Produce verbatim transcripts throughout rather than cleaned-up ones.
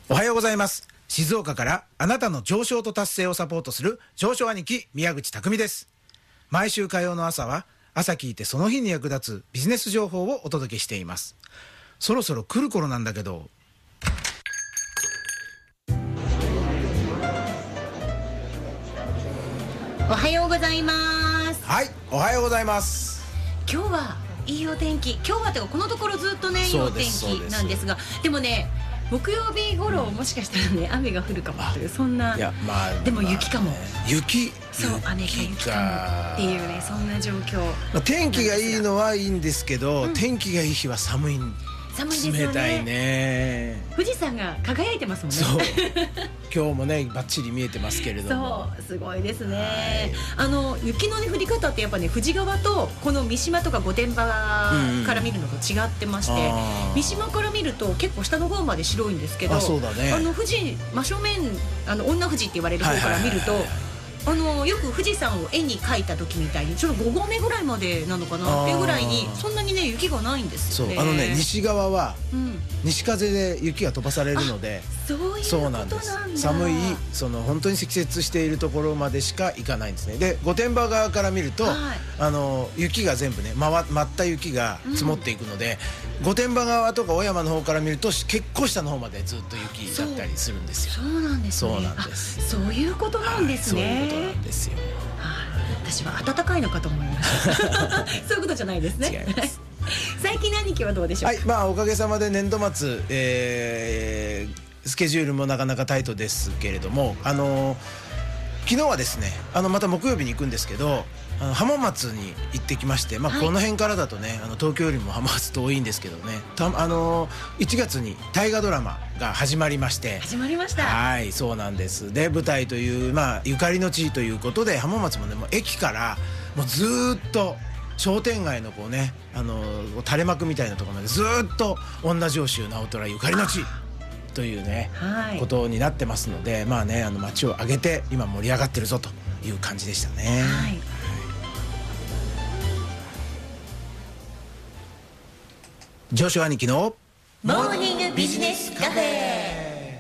おはようございます。静岡からあなたの上昇と達成をサポートする上昇兄貴宮口匠です。毎週火曜の朝は朝聞いてその日に役立つビジネス情報をお届けしています。そろそろ来る頃なんだけど。 おはようございます。 はい、おはようございます。 今日はいいお天気。今日はてかこのところずっとねいいお天気なんですが、でもね木曜日頃もしかしたらね雨が降るかもというそんな。いや、まあ、でも雪かも、まあね、 雪そう雨か雪かもっていうねそんな状況、 まあ、天気がいいのはいいんですけど、うん、天気がいい日は寒いん寒いですよね。 冷たいね。 富士山が輝いてますもんね。 そう今日もねバッチリ見えてますけれども、 そうすごいですね。あの雪の、ね、降り方ってやっぱね富士川とこの三島とか御殿場から見るのと違ってまして、うん、三島から見ると結構下の方まで白いんですけど、 あ、そうだね、 あの富士真正面あの女富士って言われる方から見ると、あのよく富士山を絵に描いた時みたいにちょっとご合目ぐらいまでなのかなっていうぐらいにそんなにね雪がないんですよね。 そう、あのね西側は、うん、西風で雪が飛ばされるので、 そういうことなんだ。 寒いその本当に積雪しているところまでしか行かないんですね。で御殿場側から見ると、はい、あの雪が全部ね舞った雪が積もっていくので、うん、御殿場側とか小山の方から見ると結構下の方までずっと雪だったりするんですよ。 そうなんですね。 そうなんです。 そういうことなんですね。 はい、そういうことなんですよ。 私は暖かいのかと思いましたそういうことじゃないですね。 違います最近兄貴はどうでしょう。 はい、まあおかげさまで年度末、えー、スケジュールもなかなかタイトですけれども、あのー、昨日はですね、あのまた木曜日に行くんですけど、あの浜松に行ってきまして、まあ、この辺からだとね、はい、あの東京よりも浜松遠いんですけどね、た、あのー、いちがつに大河ドラマが始まりまして始まりました。 はい、そうなんです。で舞台という、まあ、ゆかりの地ということで浜松もねもう駅からもうずっと商店街のこうね、あのー、垂れ幕みたいなところまでずっと女城主直虎ゆかりの地というね、はい、ことになってますので、まあね、あの街を挙げて今盛り上がってるぞという感じでしたね。はい、上昇兄貴のモーニングビジネスカフェ。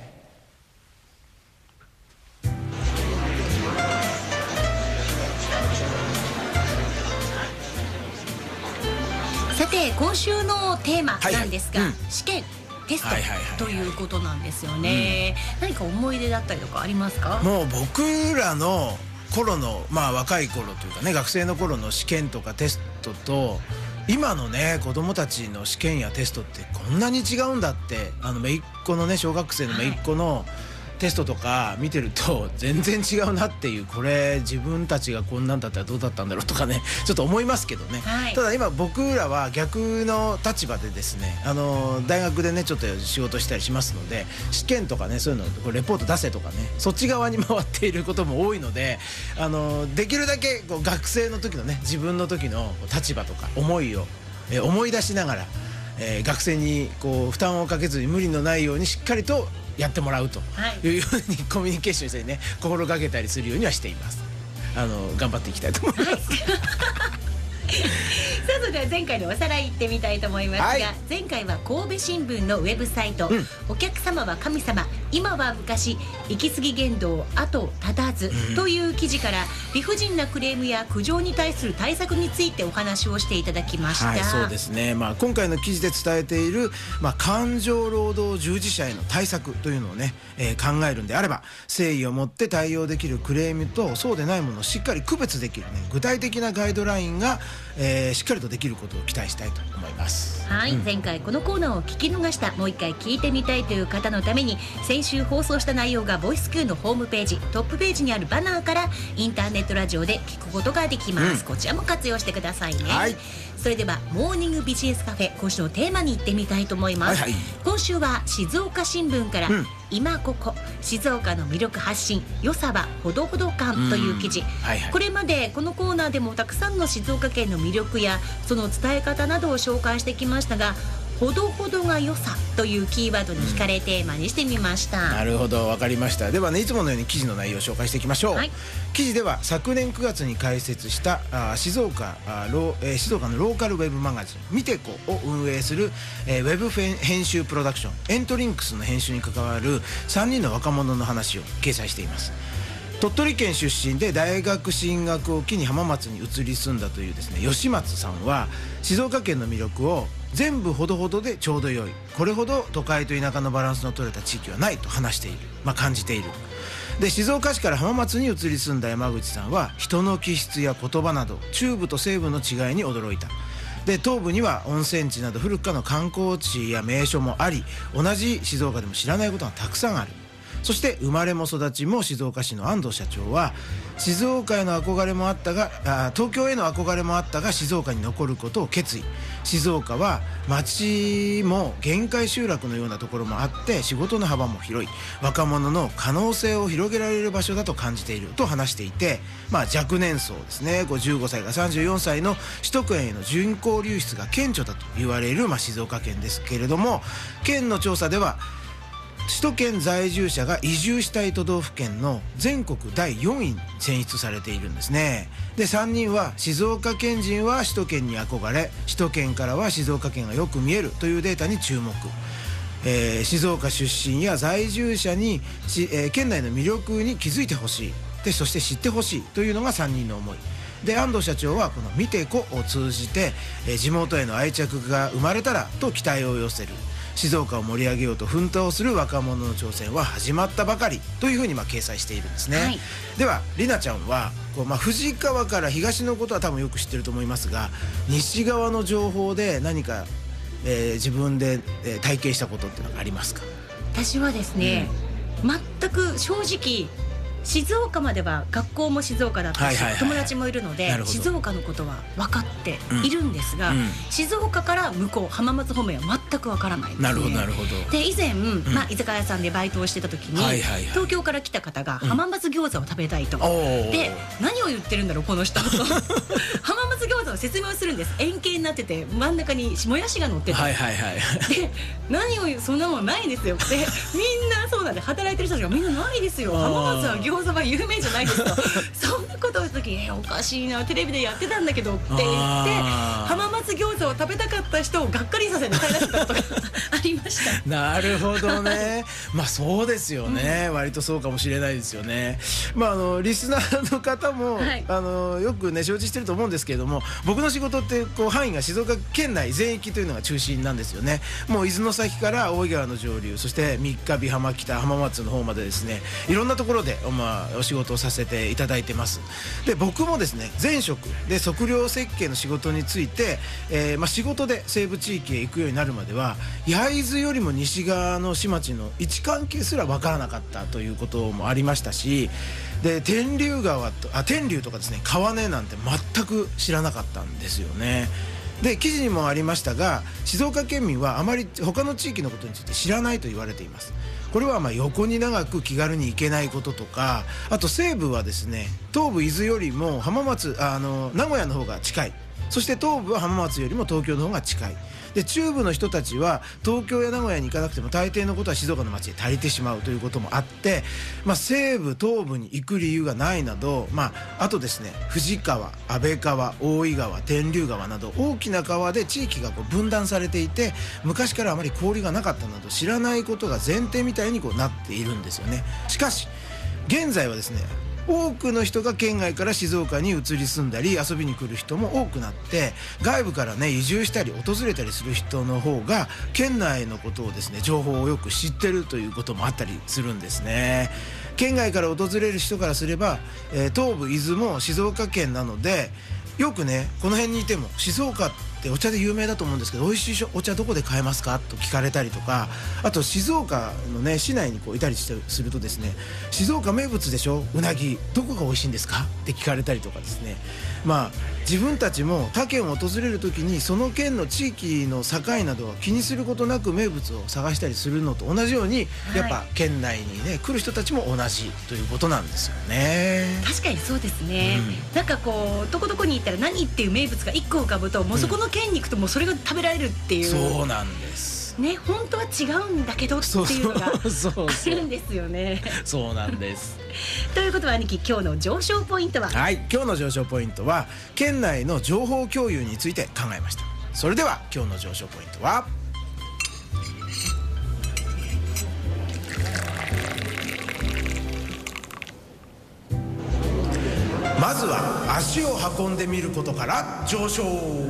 さて今週のテーマなんですが、はいはい、うん、試験テストということなんですよね。うん、何か思い出だったりとかありますか。 もう僕らの頃の、まあ若い頃というかね、学生の頃の試験とかテストと今のね子供たちの試験やテストってこんなに違うんだって、あの姪っ子のね小学生の姪っ子のテストとか見てると全然違うなっていう、これ自分たちがこんなんだったらどうだったんだろうとかねちょっと思いますけどね。はい、ただ今僕らは逆の立場でですね、あの大学でねちょっと仕事したりしますので、試験とかねそういうのこうレポート出せとかねそっち側に回っていることも多いので、あのできるだけこう学生の時のね自分の時の立場とか思いを、えー、思い出しながら、えー、学生にこう負担をかけずに無理のないようにしっかりとやってもらうというようにコミュニケーションしてね心がけたりするようにはしています。あの頑張っていきたいと思います、はい、さあそれでは前回のおさらい行ってみたいと思いますが、はい、前回は神戸新聞のウェブサイト、うん、お客様は神様今は昔行き過ぎ言動後立たず、うん、という記事から理不尽なクレームや苦情に対する対策についてお話をしていただきました。はい、 そうですね、まあ、今回の記事で伝えている、まあ、感情労働従事者への対策というのをね、えー、考えるんであれば誠意を持って対応できるクレームとそうでないものをしっかり区別できる、ね、具体的なガイドラインが、えー、しっかりとできることを期待したいと思います。 はい、うん、前回このコーナーを聞き逃したもう一回聞いてみたいという方のために先週放送した内容がボイス Q のホームページトップページにあるバナーからインターネットラジオで聞くことができます、うん、こちらも活用してくださいね。はい、それではモーニングビジネスカフェ今週のテーマに行ってみたいと思います。はいはい、今週は静岡新聞から、うん、今ここ静岡の魅力発信よさはほどほど感という記事、はいはい、これまでこのコーナーでもたくさんの静岡県の魅力やその伝え方などを紹介してきましたが、 ほどほどが良さというキーワードに惹かれテーマにしてみました、 うん、なるほど、わかりました。ではね、いつものように記事の内容を紹介していきましょう、はい、記事では昨年くがつに開設したあ静岡あロ、えー、静岡のローカルウェブマガジンミテコを運営する、えー、ウェブ編集プロダクションエントリンクスの編集に関わるさんにんの若者の話を掲載しています。鳥取県出身で大学進学を機に浜松に移り住んだというですね吉松さんは、静岡県の魅力を全部ほどほどでちょうど良い、これほど都会と田舎のバランスの取れた地域はないと話している、まあ、感じている。で静岡市から浜松に移り住んだ山口さんは、人の気質や言葉など中部と西部の違いに驚いた。で東部には温泉地など古くからの観光地や名所もあり、同じ静岡でも知らないことがたくさんある。そして生まれも育ちも静岡市の安藤社長は、静岡への憧れもあったがあ東京への憧れもあったが静岡に残ることを決意。静岡は町も限界集落のようなところもあって、仕事の幅も広い、若者の可能性を広げられる場所だと感じていると話していて、まあ、若年層ですね、じゅうごさいからさんじゅうよんさいの首都圏への人口流出が顕著だと言われる、まあ、静岡県ですけれども、県の調査では首都圏在住者が移住したい都道府県の全国だいよんいに選出されているんですね。でさんにんは、静岡県人は首都圏に憧れ、首都圏からは静岡県がよく見えるというデータに注目。えー、静岡出身や在住者に、えー、県内の魅力に気づいてほしい、でそして知ってほしいというのがさんにんの思いで、安藤社長はこのミテコを通じて、えー、地元への愛着が生まれたらと期待を寄せる。静岡を盛り上げようと奮闘する若者の挑戦は始まったばかりというふうにまあ掲載しているんですね、はい、ではりなちゃんはこう、まあ、富士川から東のことは多分よく知ってると思いますが、西側の情報で何か、えー、自分で、えー、体験したことっていうのがありますか？ 私はですね、うん、全く正直静岡までは学校も静岡だったし、はいはいはい、友達もいるので静岡のことは分かっているんですが、うんうん、静岡から向こう浜松方面は全く分からないですね。 なるほどなるほど。 で以前、うんまあ、居酒屋さんでバイトをしてた時に、はいはいはい、東京から来た方が浜松餃子を食べたいと、うん、で何を言ってるんだろうこの人浜松餃子の説明をするんです。円形になってて真ん中にもやしが乗ってて、はいはいはい、で何を言う、そんなもんないですよ。でみんなそうなんで、働いてる人たちがみんなないですよ、浜松は餃子は有名じゃないですとそんなことをした時に、えー、おかしいな、テレビでやってたんだけどって言って浜松餃子を食べたかった人をがっかりさせて帰らせたことがありましたなるほどねまあそうですよね、うん、割とそうかもしれないですよね。まああのリスナーの方も、はい、あのよくね承知してると思うんですけれども、僕の仕事ってこう範囲が静岡県内全域というのが中心なんですよね。もう伊豆の先から大井川の上流、そして三日日浜北浜松の方までですね、いろんなところで、まあ、お仕事をさせていただいてます。で僕もですね前職で測量設計の仕事について、えーまあ、仕事で西部地域へ行くようになるまでは焼津よりも西側の市町の位置関係すら分からなかったということもありましたし、で天竜川とあ天竜とかですね川根なんて全く知らなかったんですよね。で記事にもありましたが、静岡県民はあまり他の地域のことについて知らないと言われています。これはまあ横に長く気軽に行けないこととか、あと西部はですね東部伊豆よりも浜松あの名古屋の方が近い、そして東部は浜松よりも東京の方が近い。で中部の人たちは東京や名古屋に行かなくても大抵のことは静岡の街で足りてしまうということもあって、まあ、西部東部に行く理由がないなど、まあ、あとですね富士川、安倍川、大井川、天竜川など大きな川で地域がこう分断されていて、昔からあまり交流がなかったなど知らないことが前提みたいにこうなっているんですよね。しかし現在はですね多くの人が県外から静岡に移り住んだり遊びに来る人も多くなって、外部からね移住したり訪れたりする人の方が県内のことをですね情報をよく知ってるということもあったりするんですね。県外から訪れる人からすれば、えー、東部伊豆も静岡県なので、よくねこの辺にいても静岡ってお茶で有名だと思うんですけど、美味しいお茶どこで買えますかと聞かれたりとか、あと静岡のね市内にこういたりしてするとですね、静岡名物でしょうなぎ、どこが美味しいんですかって聞かれたりとかですね、まあ自分たちも他県を訪れる時にその県の地域の境などは気にすることなく名物を探したりするのと同じように、はい、やっぱ県内にね来る人たちも同じということなんですよね。 確かにそうですね、うん、なんかこうどこどこに行ったら何っていう名物がいっこ浮かぶと、もうそこのの県に行くともうそれが食べられるっていう。 そうなんですね、本当は違うんだけどっていうのがあるんですよね。 そうなんですということは兄貴、今日の上昇ポイントは？ はい、今日の上昇ポイントは県内の情報共有について考えました。それでは今日の上昇ポイントはまずは足を運んでみることから上昇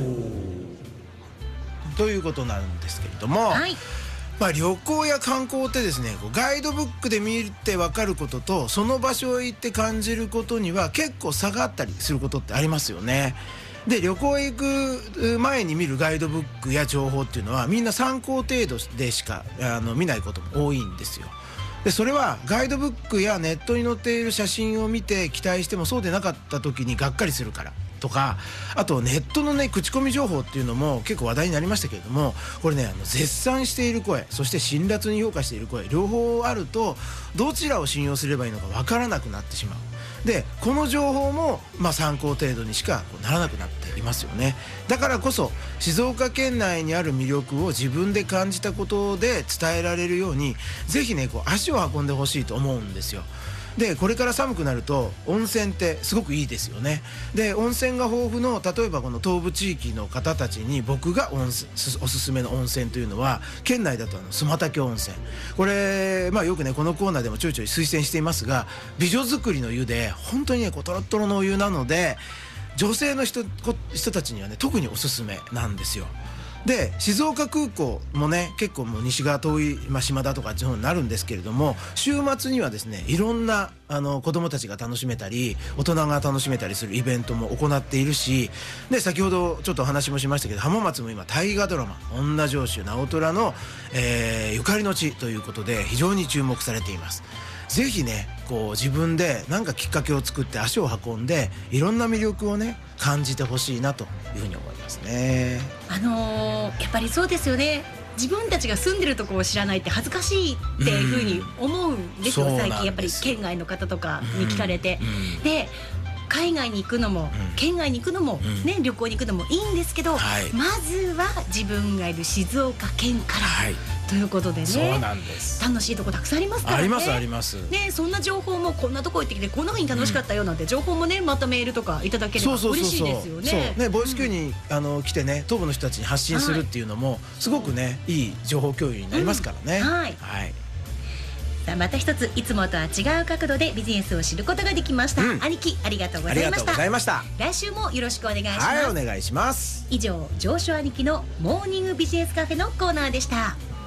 ということなんですけれども、 はい、 まあ、旅行や観光ってですね、こうガイドブックで見て分かることとその場所へ行って感じることには結構差があったりすることってありますよね。で、旅行へ行く前に見るガイドブックや情報っていうのはみんな参考程度でしかあの見ないことも多いんですよ。でそれはガイドブックやネットに載っている写真を見て期待してもそうでなかった時にがっかりするからとか、あとネットのね口コミ情報っていうのも結構話題になりましたけれども、これねあの絶賛している声、そして辛辣に評価している声、両方あるとどちらを信用すればいいのか分からなくなってしまう。でこの情報も、まあ、参考程度にしかこうならなくなっていますよね。だからこそ静岡県内にある魅力を自分で感じたことで伝えられるようにぜひねこう足を運んでほしいと思うんですよ。でこれから寒くなると温泉ってすごくいいですよね。で温泉が豊富の例えばこの東部地域の方たちに僕が温泉おすすめの温泉というのは県内だとあの須磨岳温泉、これ、まあ、よくねこのコーナーでもちょいちょい推薦していますが、美女作りの湯で本当にねこうトロットロのお湯なので女性の人、人たちにはね特におすすめなんですよ。で静岡空港もね結構もう西側遠い、まあ、島だとか地方になるんですけれども、週末にはですねいろんなあの子どもたちが楽しめたり大人が楽しめたりするイベントも行っているし、で先ほどちょっとお話もしましたけど浜松も今大河ドラマ女城主直虎の、えー、ゆかりの地ということで非常に注目されています。ぜひねこう自分で何かきっかけを作って足を運んでいろんな魅力をね感じてほしいなというふうに思いますね。 あのー、やっぱりそうですよね。自分たちが住んでるところを知らないって恥ずかしいっていうふうに思うんですよ、うん、最近やっぱり県外の方とかに聞かれて、うんうん、で海外に行くのも、うん、県外に行くのも、うんね、旅行に行くのもいいんですけど、はい、まずは自分がいる静岡県から、はい、ということでね、 そうなんです。 楽しいとこたくさんありますからね。 ありますあります、 ね、そんな情報もこんなとこ行ってきてこんな風に楽しかったよなんて情報もねまたメールとかいただければ嬉しいですよね。 そうね、ボイス Q に、うん、あの来てね東部の人たちに発信するっていうのも、はい、すごくねいい情報共有になりますからね、 うん、はい、 はい。 さあまた一ついつもとは違う角度でビジネスを知ることができました、うん、兄貴ありがとうございました。 ありがとうございました。 来週もよろしくお願いします。 はい、お願いします。 以上上昇兄貴のモーニングビジネスカフェのコーナーでした。